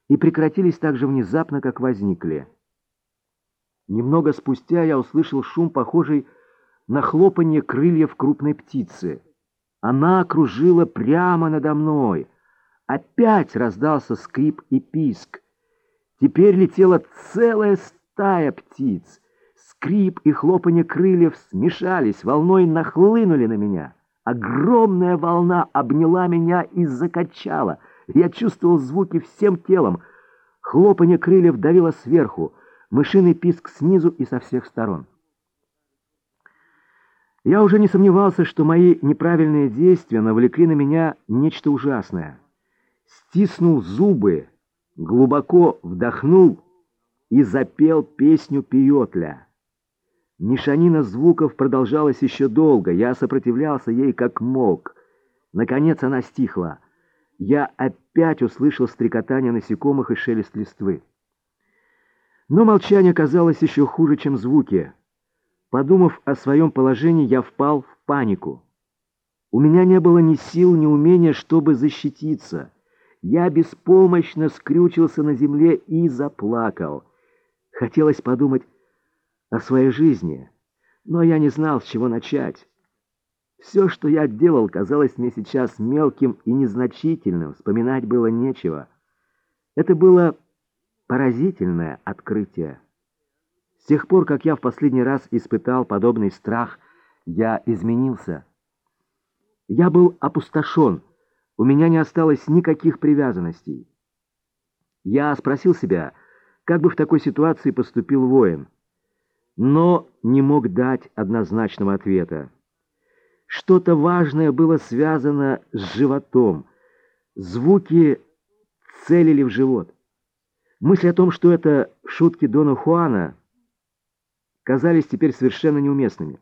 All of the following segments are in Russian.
и прекратились так же внезапно, как возникли. Немного спустя я услышал шум, похожий на хлопанье крыльев крупной птицы. Она кружила прямо надо мной. Опять раздался скрип и писк. Теперь летела целая стая птиц. Скрип и хлопанье крыльев смешались, волной нахлынули на меня. Огромная волна обняла меня и закачала. Я чувствовал звуки всем телом. Хлопанье крыльев давило сверху, мышиный писк снизу и со всех сторон. Я уже не сомневался, что мои неправильные действия навлекли на меня нечто ужасное. Стиснул зубы, глубоко вдохнул и запел песню Пиотля. Мешанина звуков продолжалась еще долго, я сопротивлялся ей как мог. Наконец она стихла. Я опять услышал стрекотание насекомых и шелест листвы. Но молчание казалось еще хуже, чем звуки. Подумав о своем положении, я впал в панику. У меня не было ни сил, ни умения, чтобы защититься. Я беспомощно скрючился на земле и заплакал. Хотелось подумать о своей жизни, но я не знал, с чего начать. Все, что я делал, казалось мне сейчас мелким и незначительным, вспоминать было нечего. Это было поразительное открытие. С тех пор, как я в последний раз испытал подобный страх, я изменился. Я был опустошен, у меня не осталось никаких привязанностей. Я спросил себя, как бы в такой ситуации поступил воин, но не мог дать однозначного ответа. Что-то важное было связано с животом. Звуки целили в живот. Мысль о том, что это шутки Дона Хуана, казались теперь совершенно неуместными.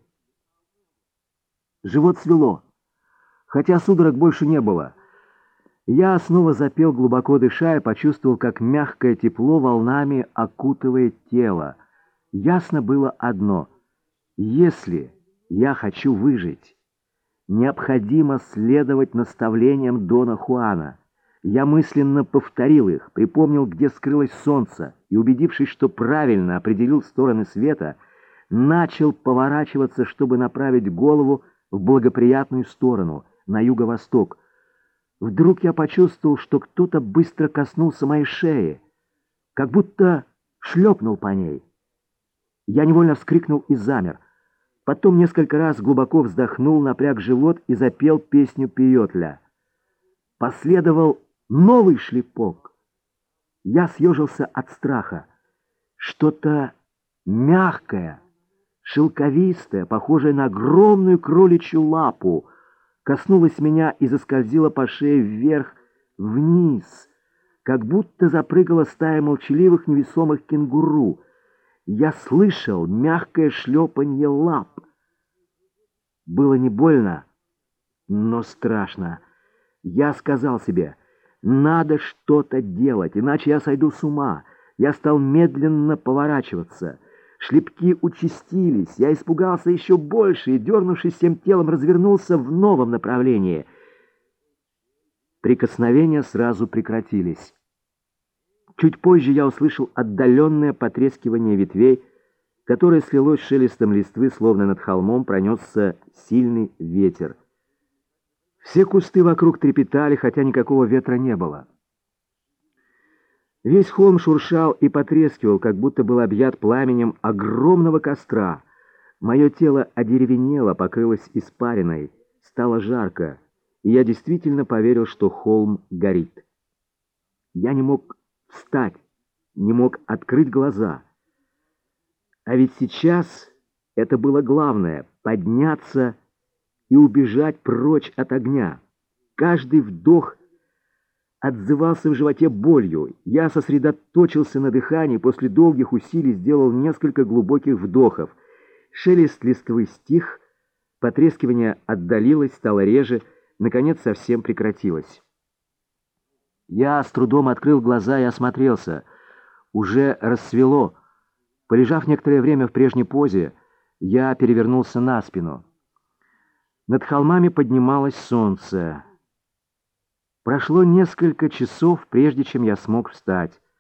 Живот свело, хотя судорог больше не было. Я снова запел, глубоко дыша, и почувствовал, как мягкое тепло волнами окутывает тело. Ясно было одно: если я хочу выжить, необходимо следовать наставлениям Дона Хуана. Я мысленно повторил их, припомнил, где скрылось солнце, и, убедившись, что правильно определил стороны света, начал поворачиваться, чтобы направить голову в благоприятную сторону, на юго-восток. Вдруг я почувствовал, что кто-то быстро коснулся моей шеи, как будто шлепнул по ней. Я невольно вскрикнул и замер. Потом несколько раз глубоко вздохнул, напряг живот и запел песню Пиотля. Последовал новый шлепок. Я съежился от страха. Что-то мягкое, шелковистое, похожее на огромную кроличью лапу, коснулось меня и заскользило по шее вверх, вниз, как будто запрыгала стая молчаливых невесомых кенгуру. Я слышал мягкое шлепанье лап. Было не больно, но страшно. Я сказал себе, надо что-то делать, иначе я сойду с ума. Я стал медленно поворачиваться. Шлепки участились. Я испугался еще больше и, дернувшись всем телом, развернулся в новом направлении. Прикосновения сразу прекратились. Чуть позже я услышал отдаленное потрескивание ветвей, которое слилось с шелестом листвы, словно над холмом пронесся сильный ветер. Все кусты вокруг трепетали, хотя никакого ветра не было. Весь холм шуршал и потрескивал, как будто был объят пламенем огромного костра. Мое тело одеревенело, покрылось испариной, стало жарко, и я действительно поверил, что холм горит. Я не мог встать, не мог открыть глаза. А ведь сейчас это было главное — подняться и убежать прочь от огня. Каждый вдох отзывался в животе болью. Я сосредоточился на дыхании, после долгих усилий сделал несколько глубоких вдохов. Шелест листвы стих, потрескивание отдалилось, стало реже, наконец совсем прекратилось. Я с трудом открыл глаза и осмотрелся. Уже рассвело. Полежав некоторое время в прежней позе, я перевернулся на спину. Над холмами поднималось солнце. Прошло несколько часов, прежде чем я смог встать.